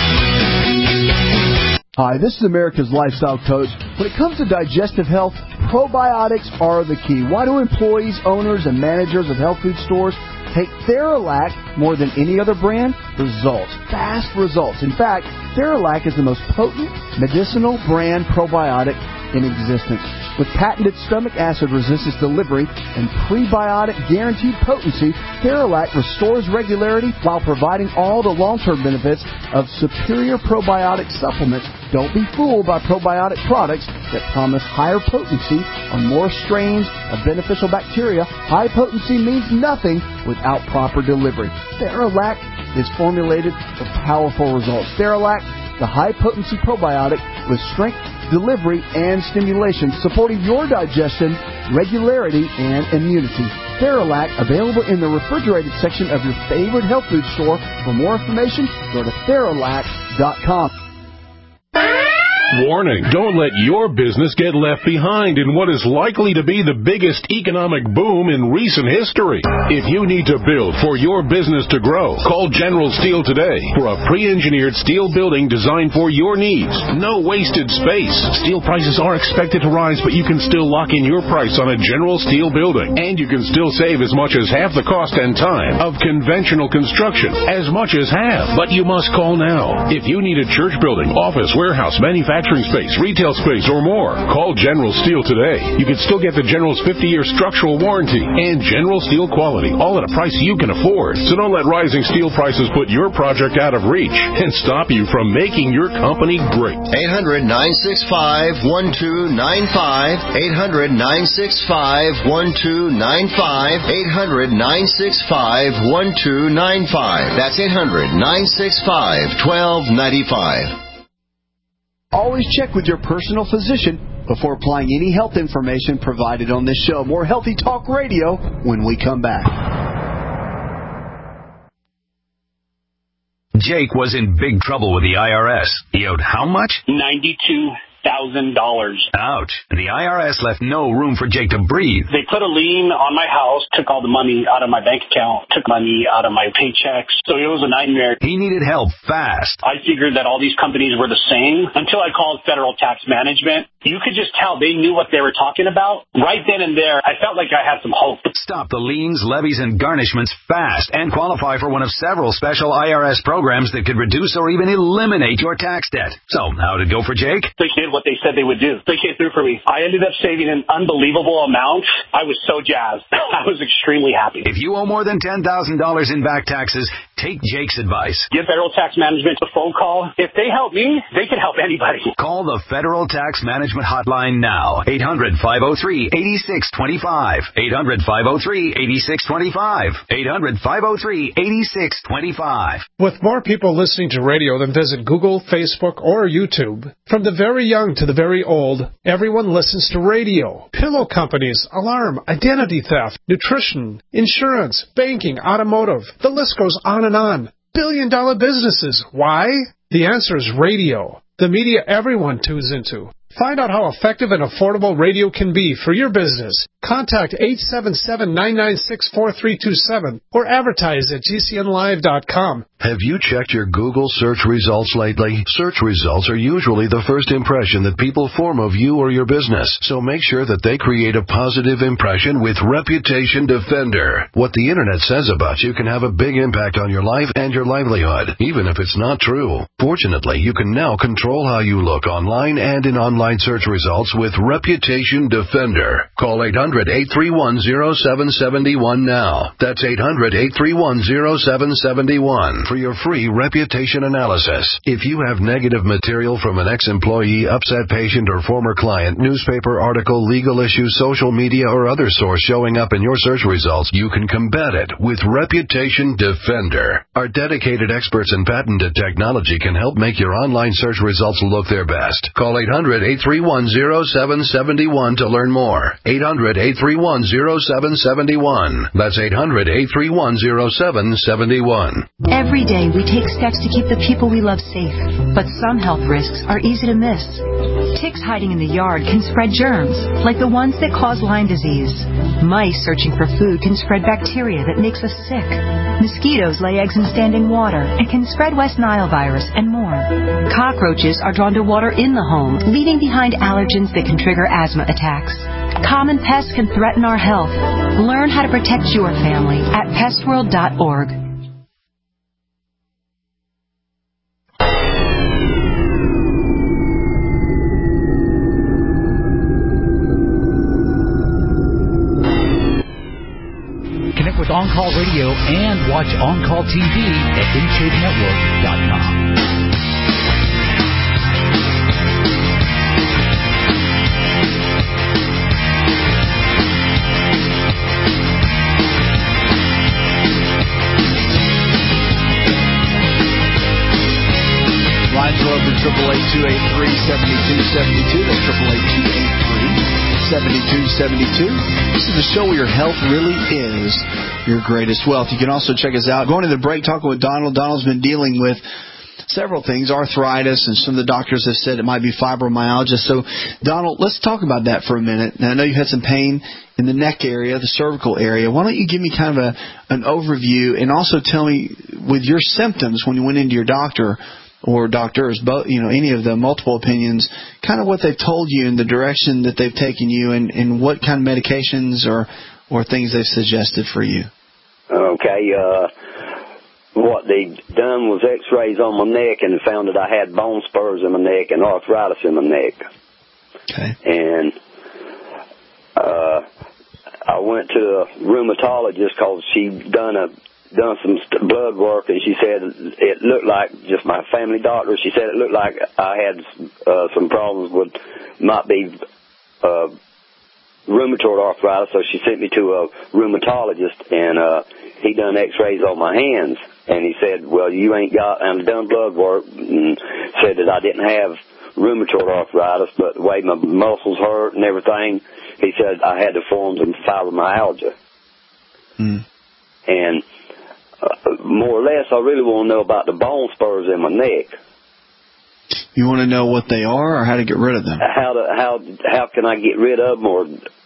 S5: Hi, this is America's Lifestyle Coach. When it comes to digestive health,
S6: Probiotics are the key. Why do employees, owners, and managers of health food stores take Theralac more than any other brand? Results. Fast results. In fact, Theralac is the most potent medicinal brand probiotic in existence. With patented stomach acid resistance delivery and prebiotic guaranteed potency, Theralac restores regularity while providing all the long-term benefits of superior probiotic supplements. Don't be fooled by probiotic products that promise higher potency on more strains of beneficial bacteria. High potency means nothing without proper delivery. Theralac is formulated for powerful results. Theralac, the high-potency probiotic with strength, delivery, and stimulation, supporting your digestion, regularity, and immunity. Theralac, available in the refrigerated section of your favorite health food store. For more information, go to Theralac dot com.
S5: Warning, don't let your business get left behind in what is likely to be the biggest economic boom in recent history. If you need to build for your business to grow, call General Steel today for a pre-engineered steel building designed for your needs. No wasted space. Steel prices are expected to rise, but you can still lock in your price on a General Steel building. And you can still save as much as half the cost and time of conventional construction. As much as half. But you must call now. If you need a church building, office, warehouse, manufacturing space, retail space, or more, call General Steel today. You can still get the General's fifty-year structural warranty and General Steel quality, all at a price you can afford. So don't let rising steel prices put your project out of reach and stop you from making your company great.
S8: eight hundred, nine six five, one two nine five. eight hundred, nine six five, one two nine five. eight hundred, nine six five, one two nine five. That's eight hundred, nine six five, one two nine five.
S6: Always check with your personal physician before applying any health information provided on this show. More Healthy Talk Radio when we come back.
S21: Jake was in big trouble with the I R S. He owed how much?
S22: ninety-two thousand dollars.
S21: Ouch. The I R S left no room for Jake to breathe.
S22: They put a lien on my house, took all the money out of my bank account, took money out of my paychecks. So it was a nightmare.
S21: He needed help fast.
S22: I figured that all these companies were the same until I called Federal Tax Management. You could just tell they knew what they were talking about. Right then and there, I felt like I had some hope.
S21: Stop the liens, levies, and garnishments fast and qualify for one of several special I R S programs that could reduce or even eliminate your tax debt. So, how'd it go for Jake?
S22: They did what they said they would do. They came through for me. I ended up saving an unbelievable amount. I was so jazzed. I was extremely happy.
S21: If you owe more than ten thousand dollars in back taxes, take Jake's advice.
S22: Give Federal Tax Management a phone call. If they help me, they can help anybody.
S21: Call the Federal Tax Management Hotline now. eight hundred, five oh three, eight six two five. eight hundred, five oh three, eight six two five. eight hundred, five oh three, eight six two five.
S9: With more people listening to radio than visit Google, Facebook, or YouTube, from the very young to the very old, everyone listens to radio. Pillow companies, alarm, identity theft, nutrition, insurance, banking, automotive. The list goes on and on. Billion dollar businesses. Why? The answer is radio. The media everyone tunes into. Find out how effective and affordable radio can be for your business. Contact eight seven seven, nine nine six, four three two seven or advertise at G C N live dot com.
S24: Have you checked your Google search results lately? Search results are usually the first impression that people form of you or your business, so make sure that they create a positive impression with Reputation Defender. What the Internet says about you can have a big impact on your life and your livelihood, even if it's not true. Fortunately, you can now control how you look online and in online search results with Reputation Defender. Call eight hundred, eight three one, oh seven seven one now. That's eight hundred, eight three one, oh seven seven one for your free reputation analysis. If you have negative material from an ex-employee, upset patient, or former client, newspaper article, legal issue, social media, or other source showing up in your search results, you can combat it with Reputation Defender. Our dedicated experts in patented technology can help make your online search results look their best. Call eight hundred, eight three one, oh seven seven one to learn more. eight hundred, eight three one, oh seven seven one. That's eight hundred, eight three one, oh seven seven one.
S25: Every day we take steps to keep the people we love safe, but some health risks are easy to miss. Ticks hiding in the yard can spread germs, like the ones that cause Lyme disease. Mice searching for food can spread bacteria that makes us sick. Mosquitoes lay eggs in standing water and can spread West Nile virus and more. Cockroaches are drawn to water in the home, leaving behind allergens that can trigger asthma attacks. Common pests can threaten our health. Learn how to protect your family at pest world dot org.
S17: Connect with On Call Radio and watch On Call T V at in shade network dot com.
S4: Lines are open, eight eight eight, two eight three, seven two seven two. That's eight eight eight, two eight three, seven two seven two. This is the show where your health really is your greatest wealth. You can also check us out. Going to the break, talking with Donald. Donald's been dealing with several things, arthritis, and some of the doctors have said it might be fibromyalgia. So, Donald, let's talk about that for a minute. Now, I know you had some pain in the neck area, the cervical area. Why don't you give me kind of a an overview and also tell me, with your symptoms when you went into your doctor, or doctors, both, you know, any of the multiple opinions, kind of what they've told you and the direction that they've taken you, and, and what kind of medications or, or things they've suggested for you.
S3: Okay, uh, what they done was x-rays on my neck and found that I had bone spurs in my neck and arthritis in my neck.
S4: Okay.
S3: And uh, I went to a rheumatologist because she done a done some st- blood work, and she said it looked like, just my family doctor, she said it looked like I had uh, some problems with, might be uh, rheumatoid arthritis, so she sent me to a rheumatologist, and uh, he done x-rays on my hands, and he said, well, you ain't got, and done blood work, and said that I didn't have rheumatoid arthritis, but the way my muscles hurt and everything, he said I had to form some fibromyalgia.
S4: Mm.
S3: And Uh, more or less, I really want to know about the bone spurs in my neck.
S4: You want to know what they are, or how to get rid of them?
S3: How to, how how can I get rid of them? Or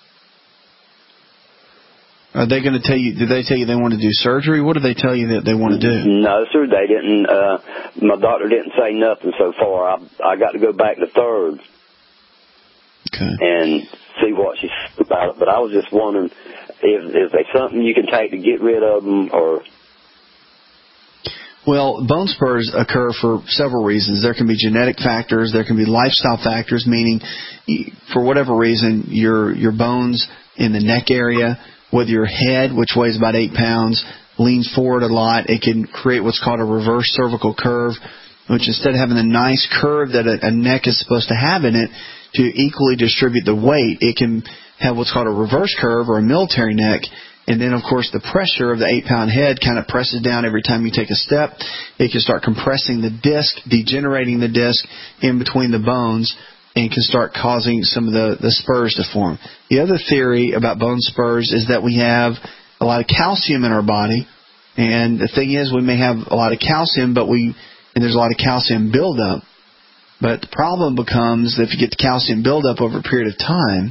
S4: are they going to tell you? Did they tell you they want to do surgery? What do they tell you that they want to do?
S3: No, sir, they didn't. Uh, my doctor didn't say nothing so far. I I got to go back to third.
S4: Okay.
S3: And see what she said about it. But I was just wondering if is there something you can take to get rid of them, or.
S4: Well, bone spurs occur for several reasons. There can be genetic factors. There can be lifestyle factors, meaning for whatever reason, your your bones in the neck area, whether your head, which weighs about eight pounds, leans forward a lot, it can create what's called a reverse cervical curve, which instead of having the nice curve that a, a neck is supposed to have in it to equally distribute the weight, it can have what's called a reverse curve or a military neck. And then, of course, the pressure of the eight-pound head kind of presses down every time you take a step. It can start compressing the disc, degenerating the disc in between the bones, and can start causing some of the, the spurs to form. The other theory about bone spurs is that we have a lot of calcium in our body. And the thing is, we may have a lot of calcium, but we and there's a lot of calcium buildup. But the problem becomes that if you get the calcium buildup over a period of time,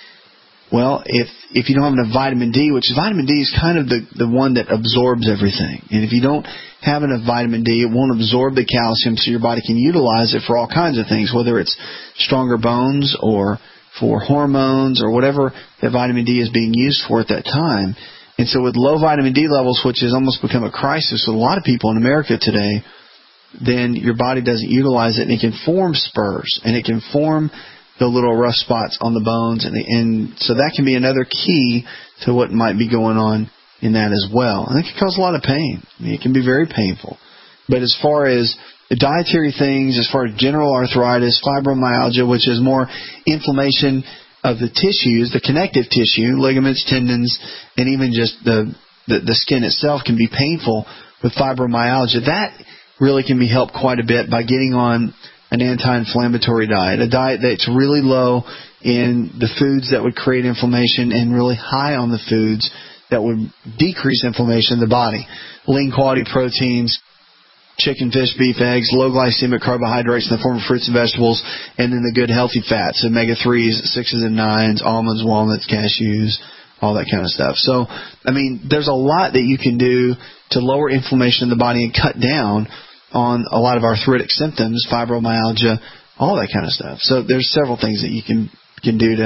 S4: well, if if you don't have enough vitamin D, which vitamin D is kind of the, the one that absorbs everything. And if you don't have enough vitamin D, it won't absorb the calcium so your body can utilize it for all kinds of things, whether it's stronger bones or for hormones or whatever that vitamin D is being used for at that time. And so with low vitamin D levels, which has almost become a crisis with a lot of people in America today, then your body doesn't utilize it, and it can form spurs, and it can form the little rough spots on the bones, and, and so that can be another key to what might be going on in that as well. And it can cause a lot of pain. I mean, it can be very painful. But as far as the dietary things, as far as general arthritis, fibromyalgia, which is more inflammation of the tissues, the connective tissue, ligaments, tendons, and even just the, the, the skin itself can be painful with fibromyalgia. That really can be helped quite a bit by getting on an anti-inflammatory diet, a diet that's really low in the foods that would create inflammation and really high on the foods that would decrease inflammation in the body. Lean quality proteins, chicken, fish, beef, eggs, low glycemic carbohydrates in the form of fruits and vegetables, and then the good healthy fats, omega threes, sixes and nines, almonds, walnuts, cashews, all that kind of stuff. So, I mean, there's a lot that you can do to lower inflammation in the body and cut down on a lot of arthritic symptoms, fibromyalgia, all that kind of stuff. So there's several things that you can can do to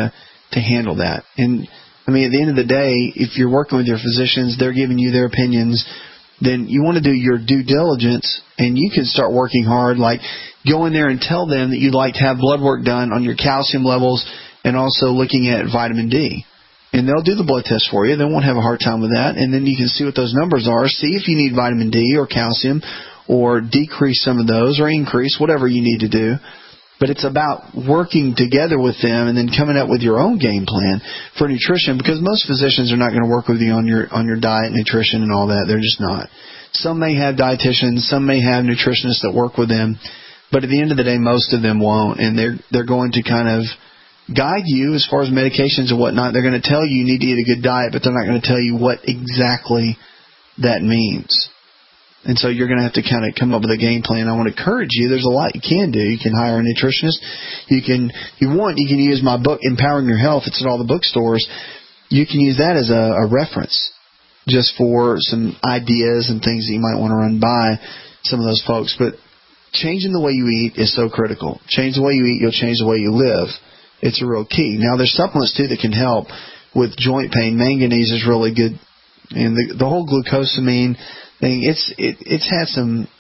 S4: to handle that. And, I mean, at the end of the day, if you're working with your physicians, they're giving you their opinions, then you want to do your due diligence, and you can start working hard, like go in there and tell them that you'd like to have blood work done on your calcium levels and also looking at vitamin D. And they'll do the blood test for you. They won't have a hard time with that. And then you can see what those numbers are, see if you need vitamin D or calcium, or decrease some of those or increase, whatever you need to do. But it's about working together with them and then coming up with your own game plan for nutrition, because most physicians are not going to work with you on your on your diet, nutrition, and all that. They're just not. Some may have dietitians, some may have nutritionists that work with them, but at the end of the day, most of them won't, and they're they're going to kind of guide you as far as medications and whatnot. They're going to tell you you need to eat a good diet, but they're not going to tell you what exactly that means. And so you're going to have to kind of come up with a game plan. I want to encourage you. There's a lot you can do. You can hire a nutritionist. You can, if you want, you can use my book, Empowering Your Health. It's at all the bookstores. You can use that as a, a reference just for some ideas and things that you might want to run by some of those folks. But changing the way you eat is so critical. Change the way you eat, you'll change the way you live. It's a real key. Now, there's supplements, too, that can help with joint pain. Manganese is really good. And the, the whole glucosamine thing, it's it, it's had some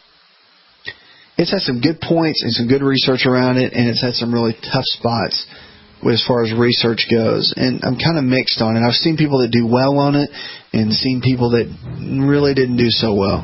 S4: it's had some good points and some good research around it, and it's had some really tough spots as far as research goes. And I'm kind of mixed on it. I've seen people that do well on it and seen people that really didn't do so well.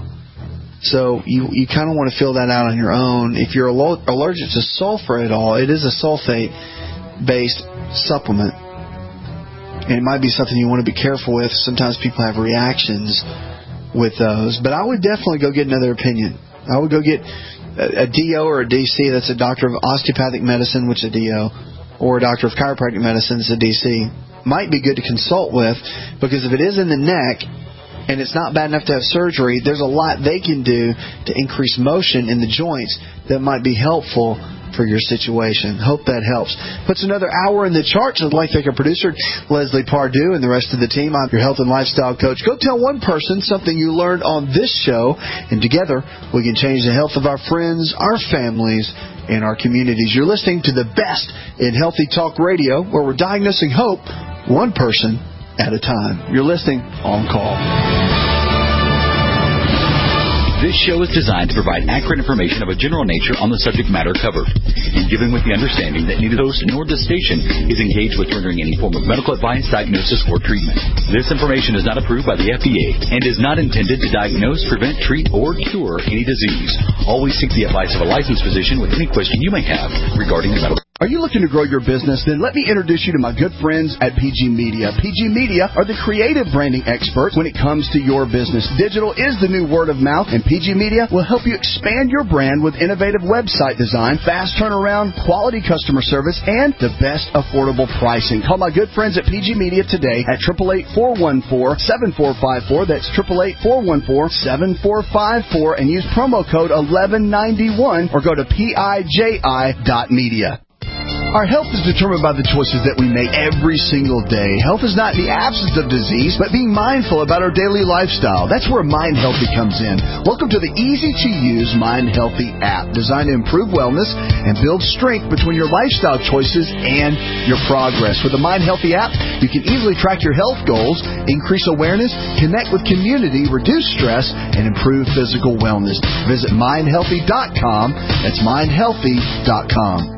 S4: So you you kind of want to fill that out on your own. If you're allergic to sulfur at all, it is a sulfate-based supplement. And it might be something you want to be careful with. Sometimes people have reactions with those. But I would definitely go get another opinion. I would go get a, a D O or a D C. That's a doctor of osteopathic medicine, which is a D O, or a doctor of chiropractic medicine, that's a D C. Might be good to consult with, because if it is in the neck and it's not bad enough to have surgery, there's a lot they can do to increase motion in the joints that might be helpful for your situation. Hope that helps. Puts another hour in the charts. I'd like to thank our producer, Leslie Pardue, and the rest of the team. I'm your health and lifestyle coach. Go tell one person something you learned on this show, and together we can change the health of our friends, our families, and our communities. You're listening to the best in Healthy Talk Radio, where we're diagnosing hope one person at a time. You're listening On Call.
S17: This show is designed to provide accurate information of a general nature on the subject matter covered, and given with the understanding that neither the host nor the station is engaged with rendering any form of medical advice, diagnosis, or treatment. This information is not approved by the F D A and is not intended to diagnose, prevent, treat, or cure any disease. Always seek the advice of a licensed physician with any question you may have regarding the medical.
S6: Are you looking to grow your business? Then let me introduce you to my good friends at P G Media. P G Media are the creative branding experts when it comes to your business. Digital is the new word of mouth, and P G Media will help you expand your brand with innovative website design, fast turnaround, quality customer service, and the best affordable pricing. Call my good friends at P G Media today at eight eight eight, four one four, seven four five four. That's eight eight eight, four one four, seven four five four, and use promo code eleven ninety-one or go to P I J I dot media. Our health is determined by the choices that we make every single day. Health is not the absence of disease, but being mindful about our daily lifestyle. That's where Mind Healthy comes in. Welcome to the easy-to-use Mind Healthy app, designed to improve wellness and build strength between your lifestyle choices and your progress. With the Mind Healthy app, you can easily track your health goals, increase awareness, connect with community, reduce stress, and improve physical wellness. Visit mind healthy dot com. That's mind healthy dot com.